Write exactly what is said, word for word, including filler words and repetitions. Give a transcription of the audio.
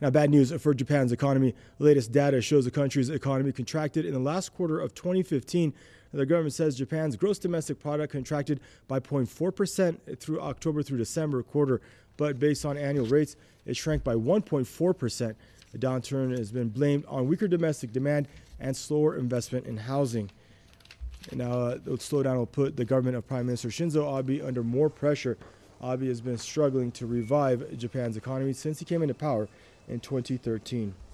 Now, bad news for Japan's economy. The latest data shows the country's economy contracted in the last quarter of twenty fifteen. The government says Japan's gross domestic product contracted by zero point four percent through October through December quarter, but based on annual rates, it shrank by one point four percent. The downturn has been blamed on weaker domestic demand and slower investment in housing. And now, uh, the slowdown will put the government of Prime Minister Shinzo Abe under more pressure. Abe has been struggling to revive Japan's economy since he came into power in twenty thirteen.